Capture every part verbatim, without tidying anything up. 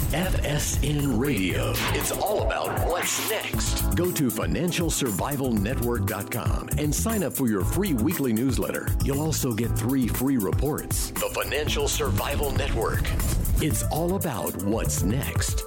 F S N Radio. It's all about what's next. Go to financial survival network dot com and sign up for your free weekly newsletter. You'll also get three free reports. The Financial Survival Network. It's all about what's next.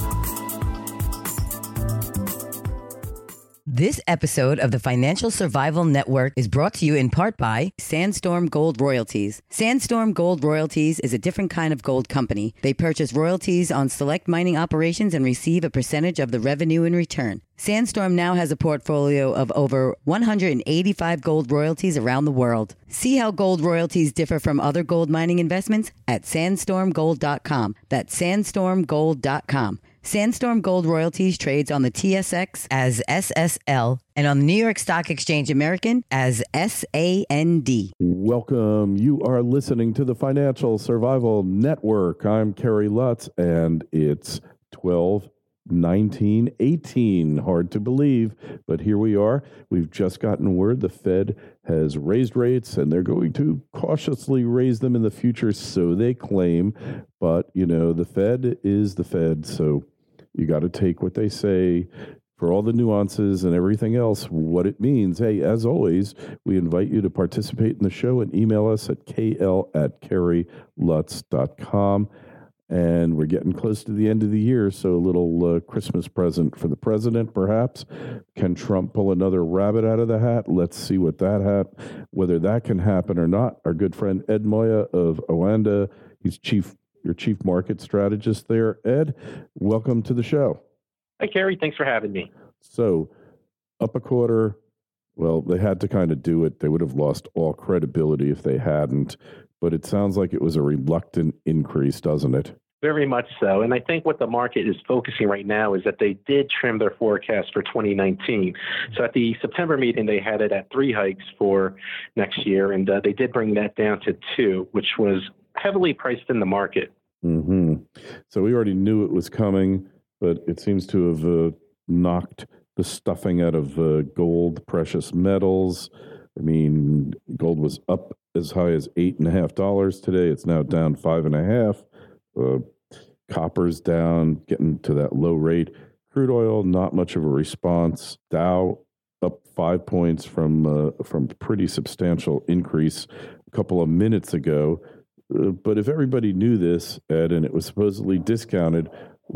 This episode of the Financial Survival Network is brought to you in part by Sandstorm Gold Royalties. Sandstorm Gold Royalties is a different kind of gold company. They purchase royalties on select mining operations and receive a percentage of the revenue in return. Sandstorm now has a portfolio of over one hundred eighty-five gold royalties around the world. See how gold royalties differ from other gold mining investments at sandstorm gold dot com. That's sandstorm gold dot com. Sandstorm Gold Royalties trades on the T S X as S S L and on the New York Stock Exchange American as S A N D. Welcome. You are listening to the Financial Survival Network. I'm Kerry Lutz, and it's twelve nineteen eighteen. Hard to believe, but here we are. We've just gotten word the Fed has raised rates, and they're going to cautiously raise them in the future, so they claim. But, you know, the Fed is the Fed, so you got to take what they say for all the nuances and everything else, what it means. Hey, as always, we invite you to participate in the show and email us at k l at kerry lutz dot com. And we're getting close to the end of the year, so a little uh, Christmas present for the president, perhaps. Can Trump pull another rabbit out of the hat? Let's see what that hat, whether that can happen or not. Our good friend Ed Moya of Oanda, he's chief, your chief market strategist there. Ed, welcome to the show. Hi, Kerry. Thanks for having me. So, up a quarter. Well, they had to kind of do it. They would have lost all credibility if they hadn't. But it sounds like it was a reluctant increase, doesn't it? Very much so. And I think what the market is focusing right now is that they did trim their forecast for twenty nineteen. So at the September meeting, they had it at three hikes for next year. And uh, they did bring that down to two, which was heavily priced in the market. Mm-hmm. So we already knew it was coming, but it seems to have uh, knocked the stuffing out of uh, gold, precious metals. I mean, gold was up as high as eight and a half dollars today. It's now down five and a half. Uh, copper's down, getting to that low rate. Crude oil, not much of a response. Dow up five points from uh, from pretty substantial increase a couple of minutes ago. Uh, but if everybody knew this, Ed, and it was supposedly discounted,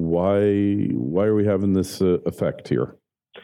why why are we having this uh, effect here?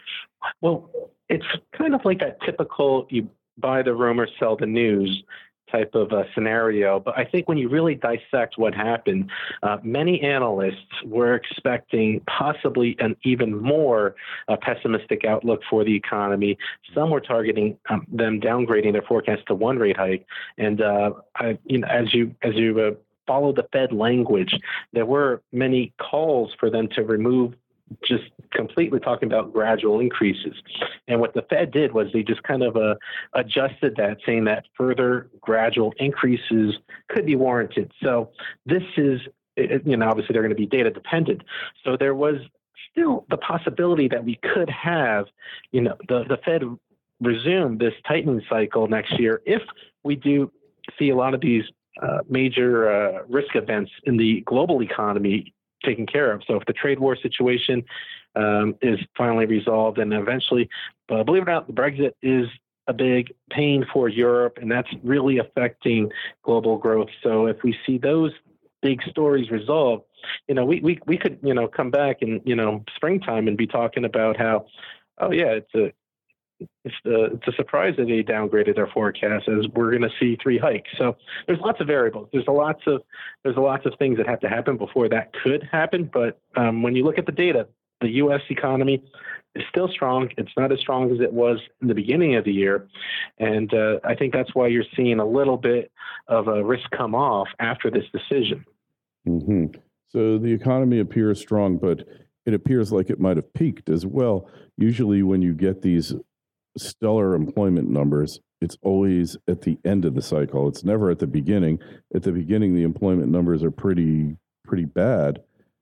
Well, it's kind of like that typical you buy the rumor, sell the news type of uh, scenario. But I think when you really dissect what happened, uh, many analysts were expecting possibly an even more uh, pessimistic outlook for the economy. Some were targeting um, them downgrading their forecast to one rate hike. And uh, I, you know, as you as you uh, follow the Fed language, there were many calls for them to remove just completely talking about gradual increases. And what the Fed did was they just kind of uh, adjusted that, saying that further gradual increases could be warranted. So this is, you know, obviously they're going to be data dependent. So there was still the possibility that we could have, you know, the, the Fed resume this tightening cycle next year if we do see a lot of these uh, major uh, risk events in the global economy taken care of. So if the trade war situation um, is finally resolved, and eventually, uh, believe it or not, the Brexit is a big pain for Europe, and that's really affecting global growth. So if we see those big stories resolved, you know, we we we could, you know, come back in, you know, springtime and be talking about how, oh yeah, it's a It's, the, it's a surprise that they downgraded their forecast, as we're going to see three hikes. So there's lots of variables. There's a lots of there's a lots of things that have to happen before that could happen. But um, when you look at the data, the U S economy is still strong. It's not as strong as it was in the beginning of the year, and uh, I think that's why you're seeing a little bit of a risk come off after this decision. Mm-hmm. So the economy appears strong, but it appears like it might have peaked as well. Usually, when you get these stellar employment numbers, it's always at the end of the cycle. It's never at the beginning. At the beginning, the employment numbers are pretty pretty bad.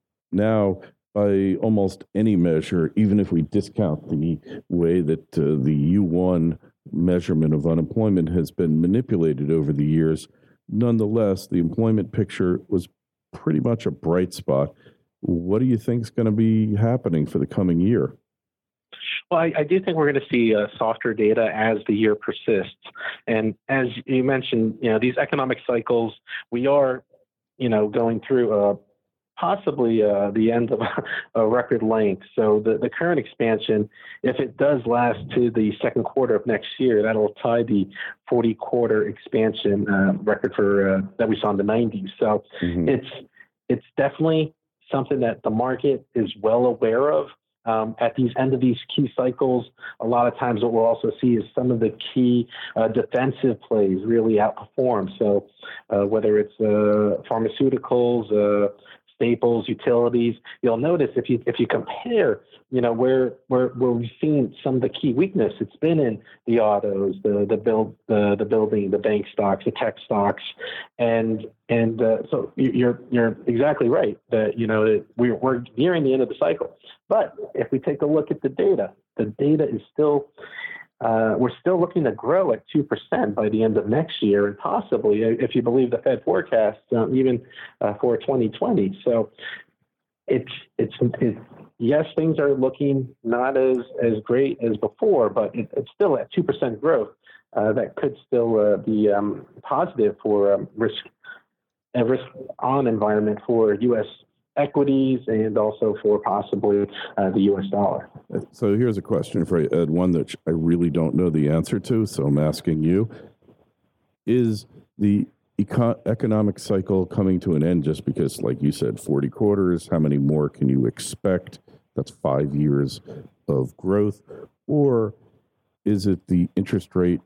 Now, by almost any measure, even if we discount the way that uh, the U one measurement of unemployment has been manipulated over the years, nonetheless, the employment picture was pretty much a bright spot. What do you think is going to be happening for the coming year? Well, I, I do think we're going to see uh, softer data as the year persists. And as you mentioned, you know, these economic cycles, we are, you know, going through uh, possibly uh, the end of a record length. So the, the current expansion, if it does last to the second quarter of next year, that'll tie the forty quarter expansion uh, record for uh, that we saw in the nineties. So mm-hmm. it's it's definitely something that the market is well aware of. Um, at these end of these key cycles, a lot of times what we'll also see is some of the key uh, defensive plays really outperform. So uh, whether it's uh, pharmaceuticals, uh, staples, utilities, you'll notice if you if you compare, you know, where where where we've seen some of the key weakness, it's been in the autos, the the build the the building, the bank stocks, the tech stocks, and and uh, so you're you're exactly right that you know we're we're nearing the end of the cycle. But if we take a look at the data, the data is still. Uh, we're still looking to grow at two percent by the end of next year, and possibly, if you believe the Fed forecast, um, even uh, for twenty twenty. So it's, it's, it's, yes, things are looking not as, as great as before, but it, it's still at two percent growth. Uh, that could still uh, be um, positive for um, risk, a risk on environment for U S equities and also for possibly uh, the U S dollar. So here's a question for you, Ed, one that I really don't know the answer to, so I'm asking you. Is the eco- economic cycle coming to an end just because, like you said, forty quarters, how many more can you expect? That's five years of growth. Or is it the interest rate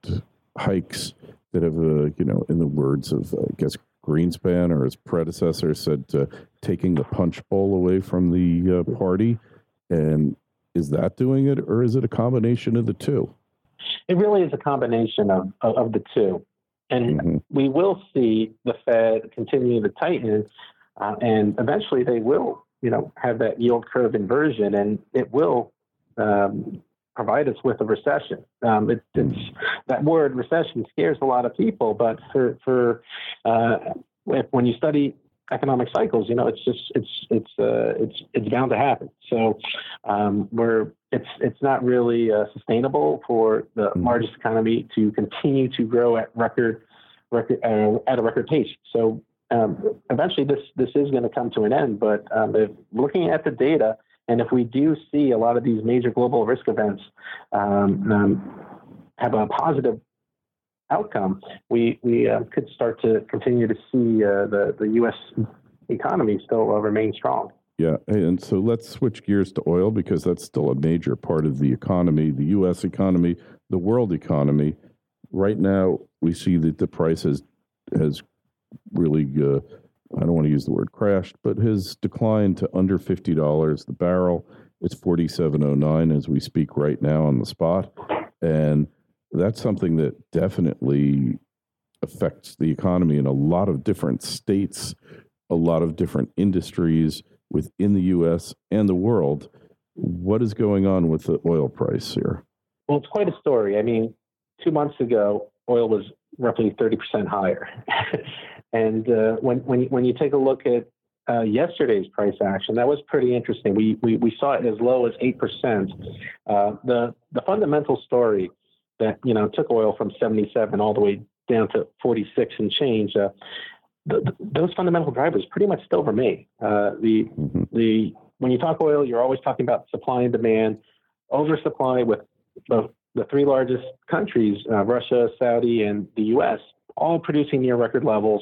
hikes that have, uh, you know, in the words of, I guess, Greenspan or his predecessor said, uh, taking the punch bowl away from the uh, party? And is that doing it, or is it a combination of the two? It really is a combination of, of, of the two. And mm-hmm. we will see the Fed continue to tighten, uh, and eventually they will, you know, have that yield curve inversion, and it will um, provide us with a recession. Um, it, it's that word recession scares a lot of people, but for for uh, when you study economic cycles, you know, it's just it's it's uh, it's it's bound to happen. So um, we're it's it's not really uh, sustainable for the mm-hmm. largest economy to continue to grow at record record uh, at a record pace. So um, eventually, this this is going to come to an end. But um, if looking at the data, and if we do see a lot of these major global risk events um, um, have a positive outcome, we we uh, could start to continue to see uh, the the U S economy still uh, remain strong. Yeah, and so let's switch gears to oil, because that's still a major part of the economy, the U S economy, the world economy. Right now, we see that the price has has really, uh, I don't want to use the word crashed, but has declined to under fifty dollars the barrel. It's forty-seven oh nine as we speak right now on the spot. And that's something that definitely affects the economy in a lot of different states, a lot of different industries within the U S and the world. What is going on with the oil price here? Well, it's quite a story. I mean, two months ago, oil was roughly thirty percent higher. And uh, when when you, when you take a look at uh, yesterday's price action, that was pretty interesting. We we, we saw it as low as eight percent. Uh, the the fundamental story that you know took oil from seventy-seven all the way down to forty-six and change. Uh, the, the, those fundamental drivers pretty much still remain. Uh, the mm-hmm. the when you talk oil, you're always talking about supply and demand, oversupply with the the three largest countries, uh, Russia, Saudi, and the U S, all producing near record levels.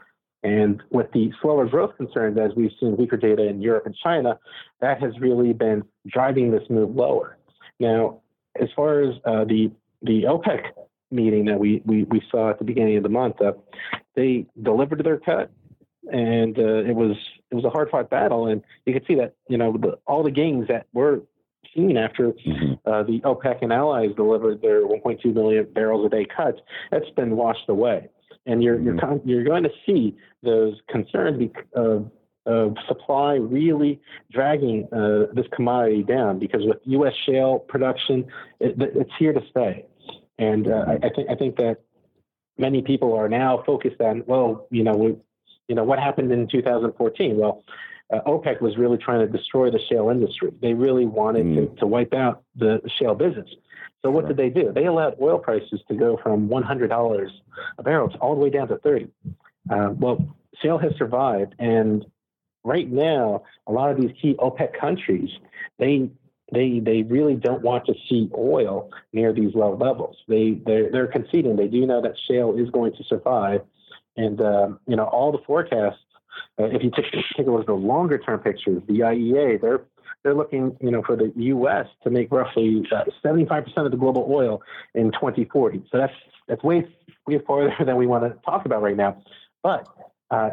And with the slower growth concerns, as we've seen weaker data in Europe and China, that has really been driving this move lower. Now, as far as uh, the the OPEC meeting that we, we, we saw at the beginning of the month, uh, they delivered their cut, and uh, it was it was a hard fought battle. And you could see that you know the, all the gains that were seen after mm-hmm. uh, the OPEC and allies delivered their one point two million barrels a day cuts, that's been washed away. And you're you're mm-hmm. you're going to see those concerns of, of supply really dragging uh, this commodity down, because with U S shale production, it, it's here to stay. And uh, I, I think I think that many people are now focused on, well, you know, we, you know, what happened in two thousand fourteen? Well, uh, OPEC was really trying to destroy the shale industry. They really wanted mm. to, to wipe out the shale business. So what did they do? They allowed oil prices to go from one hundred dollars a barrel to all the way down to thirty dollars. Uh, well, shale has survived, and right now, a lot of these key OPEC countries, they they they really don't want to see oil near these low levels. They they're, they're conceding. They do know that shale is going to survive, and uh, you know all the forecasts. Uh, if you take, take a look at the longer term pictures, the I E A, they're they're looking, you know, for the U S to make roughly uh, seventy-five percent of the global oil in twenty forty. So that's that's way way farther than we want to talk about right now. But uh,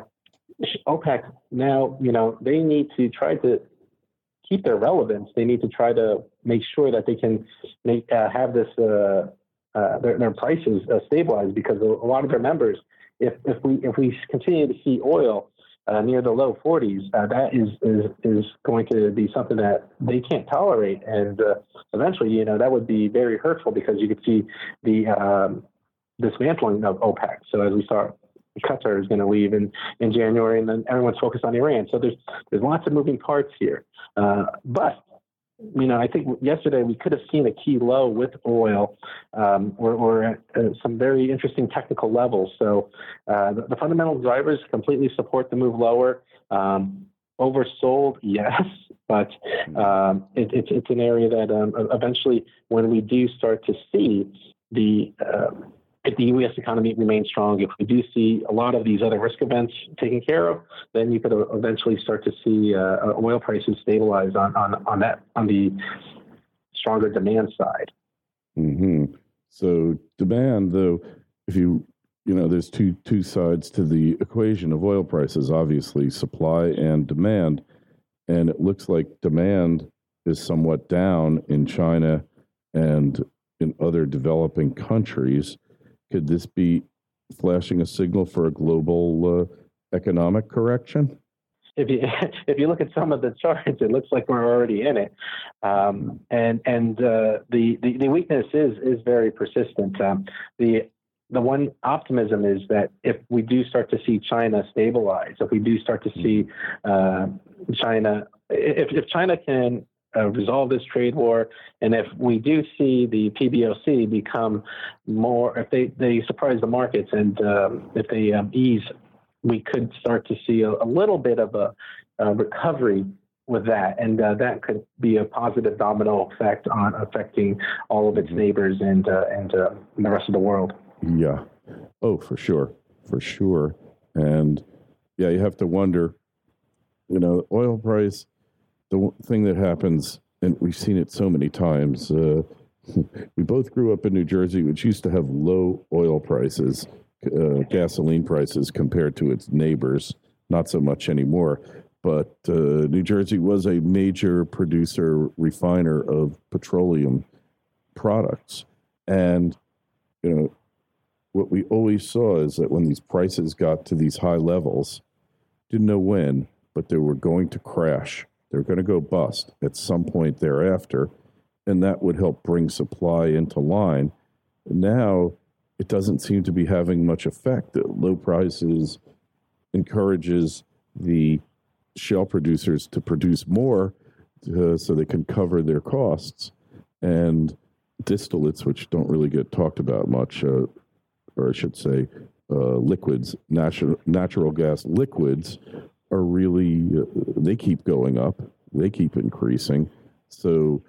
OPEC now, you know, they need to try to keep their relevance. They need to try to make sure that they can make uh, have this uh, uh, their, their prices uh, stabilized, because a lot of their members, if if we if we continue to see oil Uh, near the low forties, uh, that is, is is going to be something that they can't tolerate, and uh, eventually, you know, that would be very hurtful, because you could see the um, dismantling of OPEC. So as we saw, Qatar is going to leave in, in January, and then everyone's focused on Iran. So there's there's lots of moving parts here, uh, but. You know, I think yesterday we could have seen a key low with oil, um, or, or at uh, some very interesting technical levels. So uh, the, the fundamental drivers completely support the move lower. Um, oversold, yes, but um, it, it's it's an area that um, eventually, when we do start to see the uh, if the U S economy remains strong, if we do see a lot of these other risk events taken care of, then you could eventually start to see uh, oil prices stabilize on, on, on that on the stronger demand side. Mm-hmm. So demand, though, if you you know, there's two two sides to the equation of oil prices. Obviously, supply and demand, and it looks like demand is somewhat down in China and in other developing countries. Could this be flashing a signal for a global uh, economic correction? If you if you look at some of the charts, it looks like we're already in it, um, and and uh, the, the the weakness is is very persistent. Um, the the one optimism is that if we do start to see China stabilize, if we do start to see uh, China, if if China can Uh, resolve this trade war, and if we do see the P B O C become more, if they, they surprise the markets, and um, if they um, ease, we could start to see a, a little bit of a, a recovery with that, and uh, that could be a positive domino effect on affecting all of its neighbors and uh, and uh, the rest of the world. Yeah. Oh, for sure, for sure, and yeah, you have to wonder, you know, oil price. The thing that happens, and we've seen it so many times, uh, we both grew up in New Jersey, which used to have low oil prices, uh, gasoline prices compared to its neighbors, not so much anymore. But uh, New Jersey was a major producer, refiner of petroleum products. And, you know, what we always saw is that when these prices got to these high levels, didn't know when, but they were going to crash. They're going to go bust at some point thereafter, and that would help bring supply into line. Now, it doesn't seem to be having much effect. The low prices encourages the shale producers to produce more uh, so they can cover their costs. And distillates, which don't really get talked about much, uh, or I should say uh, liquids, natural, natural gas liquids, are really, uh, they keep going up. They keep increasing. So,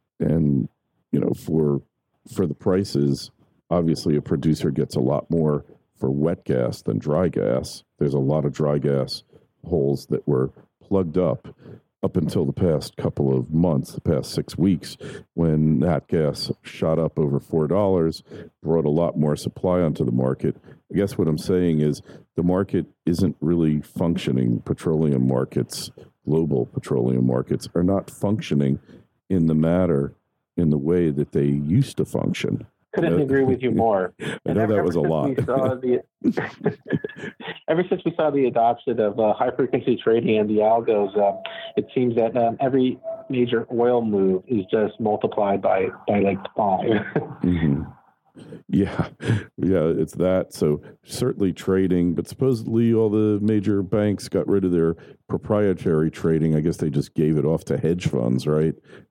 and, you know, for for the prices, obviously a producer gets a lot more for wet gas than dry gas. There's a lot of dry gas holes that were plugged up up until the past couple of months, the past six weeks, when nat gas shot up over four dollars, brought a lot more supply onto the market. I guess what I'm saying is the market isn't really functioning. Petroleum markets, global petroleum markets, are not functioning in the matter, in the way that they used to function. Couldn't agree with you more. I know that was a lot. The, ever since we saw the adoption of uh, high-frequency trading and the algos, uh, it seems that um, every major oil move is just multiplied by, by like five. mm-hmm. Yeah, yeah, it's that. So certainly trading, but supposedly all the major banks got rid of their proprietary trading. I guess they just gave it off to hedge funds, right?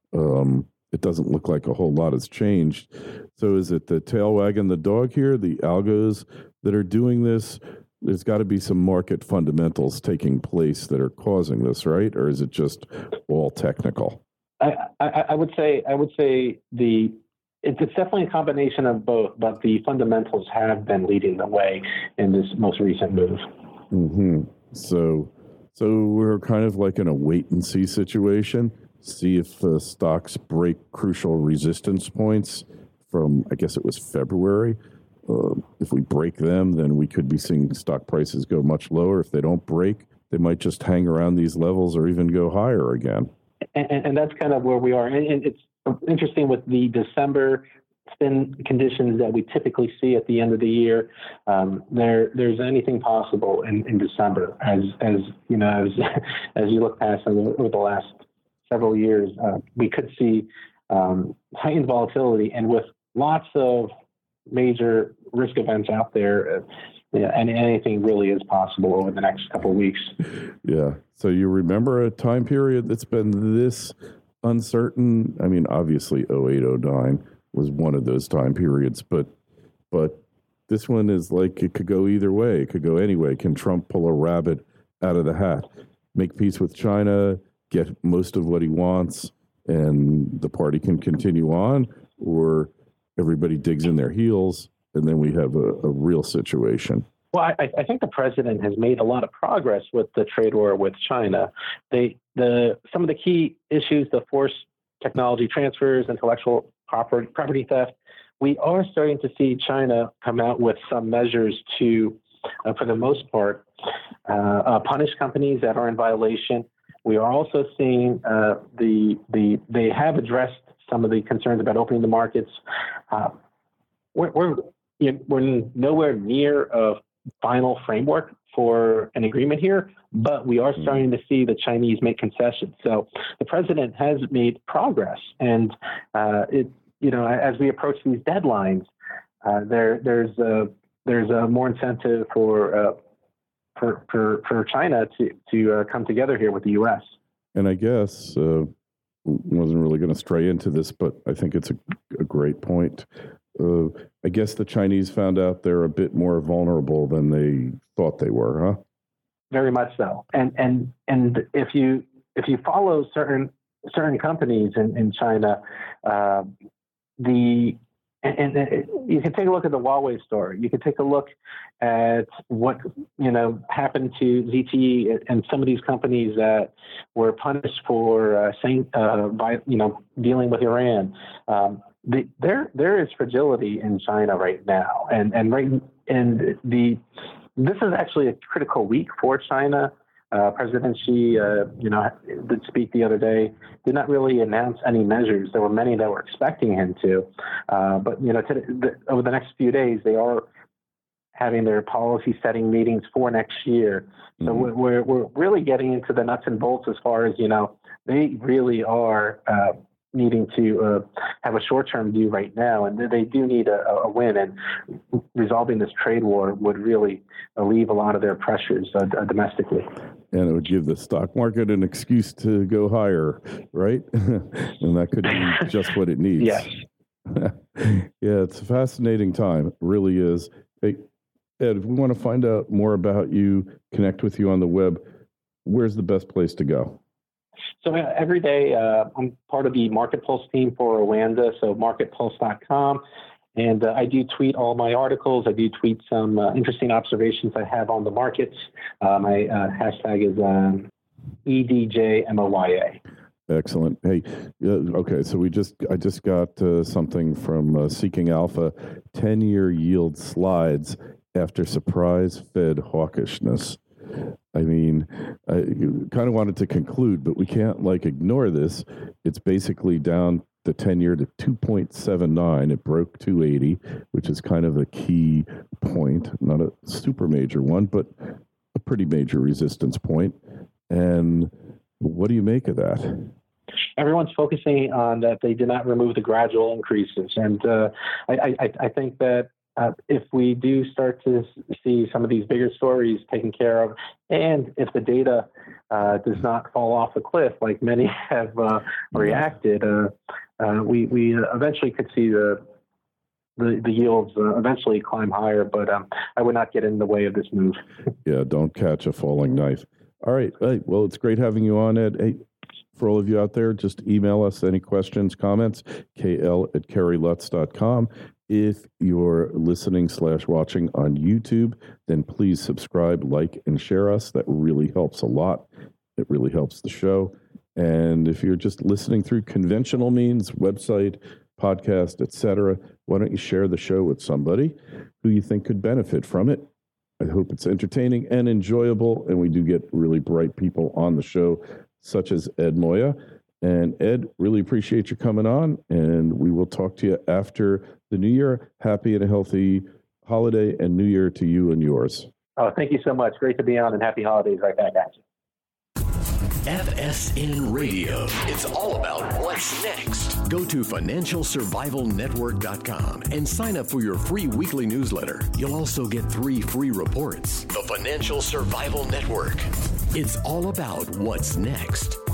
Um, it doesn't look like a whole lot has changed. So is it the tail wagging the dog here, the algos that are doing this? There's got to be some market fundamentals taking place that are causing this, right? Or is it just all technical? I, I, I would say I would say the it's, it's definitely a combination of both, but the fundamentals have been leading the way in this most recent move. Mm-hmm. So, so we're kind of like in a wait and see situation. See if uh, stocks break crucial resistance points from, I guess it was February. Uh, if we break them, then we could be seeing stock prices go much lower. If they don't break, they might just hang around these levels or even go higher again. And, and that's kind of where we are. And, and it's interesting with the December spin conditions that we typically see at the end of the year. Um, there, there's anything possible in, in December, as as you know, as as you look past over the last several years, uh, we could see um, heightened volatility, and with lots of major risk events out there, uh, yeah, and anything really is possible over the next couple of weeks. Yeah. So you remember a time period that's been this uncertain? I mean, obviously oh eight, oh nine was one of those time periods, but but this one is like it could go either way. It could go anyway. Can Trump pull a rabbit out of the hat, make peace with China, get most of what he wants, and the party can continue on, or everybody digs in their heels, and then we have a, a real situation? Well, I, I think the president has made a lot of progress with the trade war with China. They, the some of the key issues, the forced technology transfers, intellectual property, property theft, we are starting to see China come out with some measures to, uh, for the most part, uh, uh, punish companies that are in violation. We are also seeing uh, the the they have addressed some of the concerns about opening the markets. Uh, we're we're, you know, we're nowhere near a final framework for an agreement here, but we are starting to see the Chinese make concessions. So the president has made progress, and uh, it you know as we approach these deadlines, uh, there there's a, there's a more incentive for. Uh, For, for for China to to uh, come together here with the U S. And I guess uh, wasn't really going to stray into this, but I think it's a, a great point. Uh, I guess the Chinese found out they're a bit more vulnerable than they thought they were, huh? Very much so. And and and if you if you follow certain certain companies in in China, uh, the And, and you can take a look at the Huawei story. You can take a look at what you know happened to Z T E and some of these companies that were punished for uh, saying uh, by you know dealing with Iran. Um, the, there there is fragility in China right now, and and right and the this is actually a critical week for China. Uh, President Xi, uh, you know, did speak the other day, did not really announce any measures. There were many that were expecting him to. Uh, but, you know, to, the, over the next few days, they are having their policy setting meetings for next year. So mm-hmm. we're, we're really getting into the nuts and bolts as far as, you know, they really are uh, needing to uh, have a short-term view right now, and they do need a, a win, and resolving this trade war would really alleviate a lot of their pressures uh, domestically. And it would give the stock market an excuse to go higher, right? And that could be just what it needs. Yes. Yeah, it's a fascinating time. It really is. Hey, Ed, if we want to find out more about you, connect with you on the web, where's the best place to go? So uh, every day, uh, I'm part of the Market Pulse team for Oanda, so market pulse dot com. And uh, I do tweet all my articles. I do tweet some uh, interesting observations I have on the markets. Uh, my uh, hashtag is um, E D J M O Y A. Excellent. Hey, uh, okay, so we just I just got uh, something from uh, Seeking Alpha, ten-year yield slides after surprise Fed hawkishness. I mean, I kind of wanted to conclude, but we can't like ignore this. It's basically down the ten-year to two point seven nine. It broke two eighty, which is kind of a key point, not a super major one, but a pretty major resistance point. And what do you make of that? everyone's focusing on that they did not remove the gradual increases. And uh, I, I, I think that uh, if we do start to see some of these bigger stories taken care of, and if the data uh, does not fall off a cliff like many have uh, reacted, uh, uh, we, we eventually could see the The, the yields uh, eventually climb higher, but um, I would not get in the way of this move. Yeah, don't catch a falling knife. All right. Hey, well, it's great having you on, Ed. Hey, for all of you out there, just email us any questions, comments, k l at kerry lutz dot com. If you're listening slash watching on YouTube, then please subscribe, like, and share us. That really helps a lot. It really helps the show. And if you're just listening through conventional means, website, podcast, et cetera, why don't you share the show with somebody who you think could benefit from it? I hope it's entertaining and enjoyable, and we do get really bright people on the show, such as Ed Moya. And Ed, really appreciate you coming on, and we will talk to you after the new year. Happy and a healthy holiday and new year to you and yours. Oh, thank you so much. Great to be on, and happy holidays right back at you. F S N Radio. It's all about what's next. Go to financial survival network dot com and sign up for your free weekly newsletter. You'll also get three free reports. The Financial Survival Network. It's all about what's next.